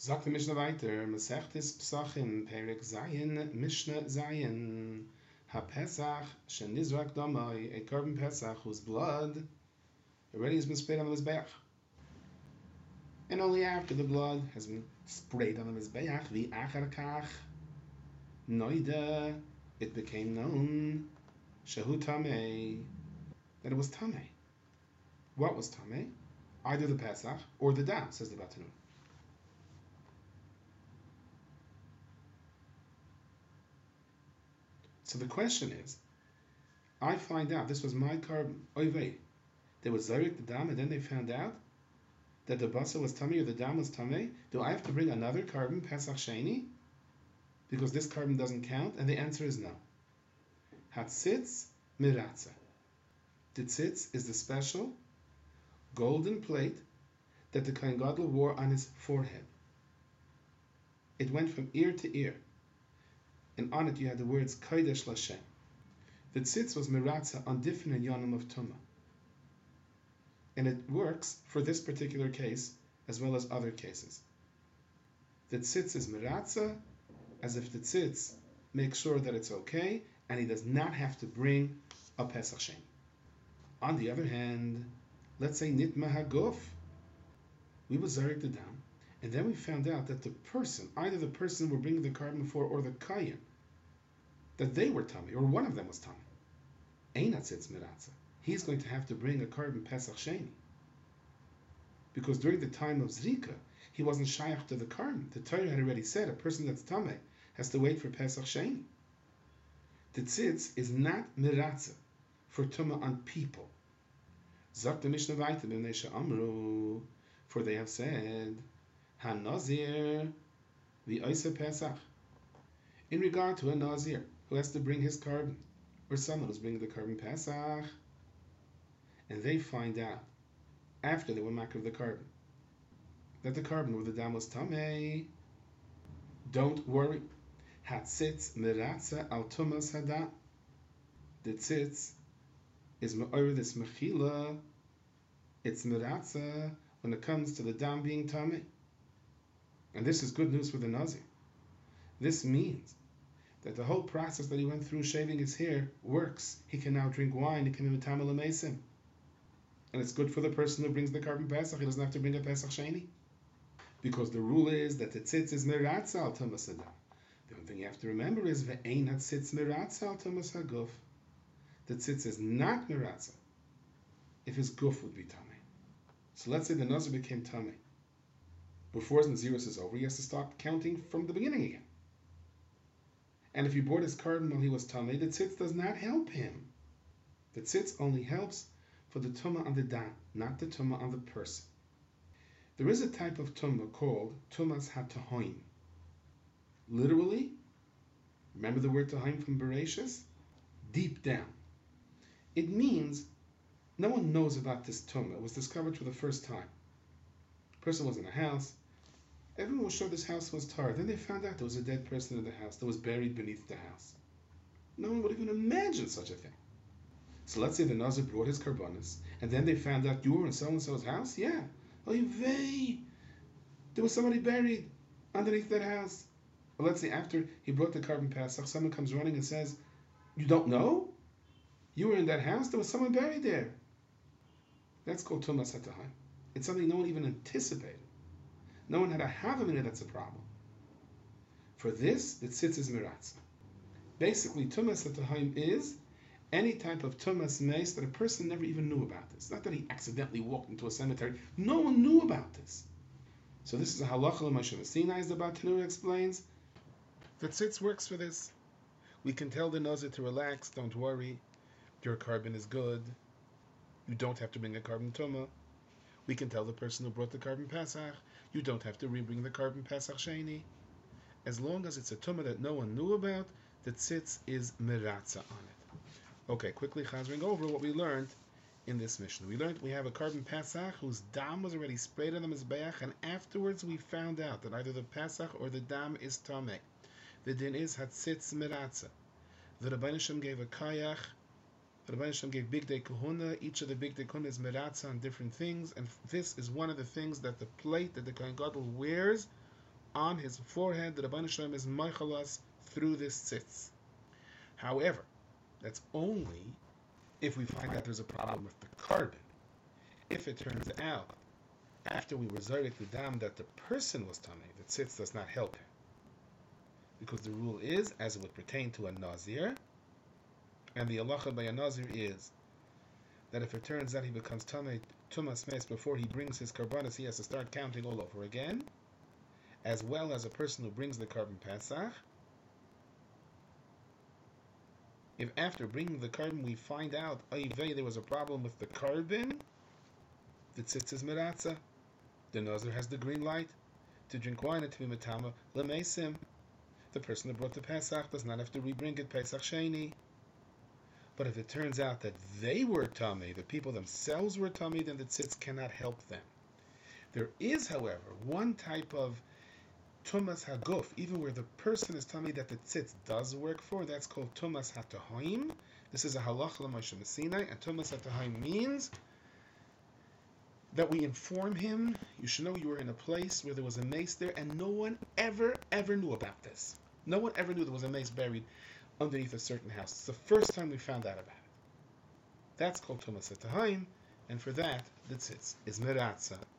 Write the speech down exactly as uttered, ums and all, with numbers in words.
Sagt die Mishnah weiter, Masechtes Psachim, Perek Zayin, Mishnah Zayin, HaPesach, Shenizrak Damai, a carbon Pesach whose blood already has been sprayed on the Mizbeach. And only after the blood has been sprayed on the Mizbeach, the Achar Kach, Noida, it became known, Shehu Tamei, that it was Tamei. What was Tamei? Either the Pesach or the Dam, says the Batanun. So the question is, I find out this was my carbon. Oy vey. They would zarek the dam, and then they found out that the basa was tummy or the dam was tummy. Do I have to bring another carbon, Pesach Sheni? Because this carbon doesn't count? And the answer is no. Hatzitz miratza. The tzitz is the special golden plate that the Kohen Gadol wore on his forehead. It went from ear to ear. And on it you had the words Kodesh Lashem. The tzitz was miratza on different yonim of tumah. And it works for this particular case as well as other cases. The tzitz is miratza, as if the tzitz makes sure that it's okay, and he does not have to bring a Pesach Sheni. On the other hand, let's say nitma haguf, we was zarek the dam, and then we found out that the person, either the person we're bringing the carbon for or the kayin, that they were tummy, or one of them was tummy. Einat tzitz miratza. He's going to have to bring a carbon Pesach Sheni. Because during the time of Zrika, he wasn't shayach to the carbon. The Torah had already said a person that's tameh has to wait for Pesach Sheni. The tzitz is not miratza for tumah on people. Zak the Mishnah Vayta b'mnei amru, for they have said, Han-Nazir v'oisa Pesach. In regard to a Nazir who has to bring his carbon, or someone who's bringing the carbon Pesach, and they find out after they were makar the carbon that the carbon or the dam was tamei, don't worry. Hatzitz miratza al tumas hada. The tzitz is ma'or this mechila. It's miratza when it comes to the dam being tamei. And this is good news for the Nazir. This means that the whole process that he went through shaving his hair works. He can now drink wine. He can be tamei l'meisim. And it's good for the person who brings the carbon Pesach. He doesn't have to bring a Pesach Sheni. Because the rule is that the tzitz is miratza al tumas hadam. The only thing you have to remember is ve'ein hatzitz miratza al tumas haguf. The tzitz is not miratza if his guf would be tamei. So let's say the Nazir became tamei. Before his Nazirus is over, he has to start counting from the beginning again. And if he brought his carbon while he was tamei, the tzitz does not help him. The tzitz only helps for the tumah on the dam, not the tumah on the person. There is a type of tumah called tumas hatahoim. Literally, remember the word tahoim from Bereshis? Deep down. It means no one knows about this tumah. It was discovered for the first time. A person was in a house. Everyone was sure this house was tar. Then they found out there was a dead person in the house that was buried beneath the house. No one would even imagine such a thing. So let's say the Nazir brought his karbanis, and then they found out you were in so-and-so's house? Yeah. Oy vey! There was somebody buried underneath that house. Or let's say after he brought the carbon Pesach, someone comes running and says, you don't know? You were in that house? There was someone buried there. That's called Tumas HaTahim. It's something no one even anticipated. No one had a havamina that's a problem. For this, the tzitz is miratza. Basically, Tumas HaTahim is any type of tumas meis that a person never even knew about this. Not that he accidentally walked into a cemetery. No one knew about this. So this is a halacha l'Moshe Sinai, as the Batanur explains. The tzitz works for this. We can tell the Nazir to relax, don't worry. Your carbon is good. You don't have to bring a carbon tumah. We can tell the person who brought the carbon Pesach, you don't have to re-bring the carbon Pesach Sheni. As long as it's a tumah that no one knew about, the tzitz is miratza on it. Okay, quickly chazering over what we learned in this mission. We learned we have a carbon Pesach whose dam was already sprayed on the Mizbeach, and afterwards we found out that either the Pesach or the dam is tameh. The din is hatzitz miratza. The Rabbeinu Shem gave a kayach. The Rabbeinu Shem gave big day kahuna. Each of the big day kahuna is miratza on different things, and this is one of the things that the plate that the Kohen Gadol wears on his forehead, the Rabban Shalom is Meichalas through this tzitz. However, that's only if we find out there's a problem with the carbon. If it turns out, after we were Zarek the dam, that the person was Tameh, the tzitz does not help him. Because the rule is, as it would pertain to a Nazir, and the halacha by a Nazir is that if it turns out he becomes Tameh, Tumas Mes, before he brings his karbanos, he has to start counting all over again, as well as a person who brings the carbon Pesach. If after bringing the carbon we find out, Oivei, there was a problem with the carbon, the tzitz is Meratza. The Nazir has the green light to drink wine and to be Metama Lemesim. The person that brought the Pesach does not have to rebring it Pesach Sheni. But if it turns out that they were Tameh, the people themselves were Tameh, then the tzitz cannot help them. There is, however, one type of Tumas Haguf, even where the person is Tameh that the tzitz does work for, that's called Tumas HaTahaim. This is a halach l'Moshe Messinai, and Tumas HaTahaim means that we inform him, you should know you were in a place where there was a mace there, and no one ever, ever knew about this. No one ever knew there was a mace buried underneath a certain house. It's the first time we found out about it. That's called Tumas HaTahaim, and for that, the tzitz is Meratza.